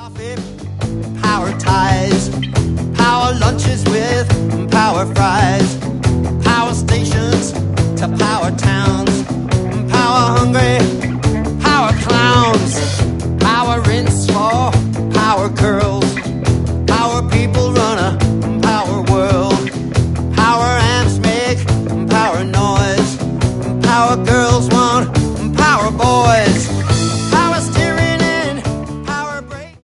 coffee, power ties, power lunches with power fries, power stations to power towns, power hungry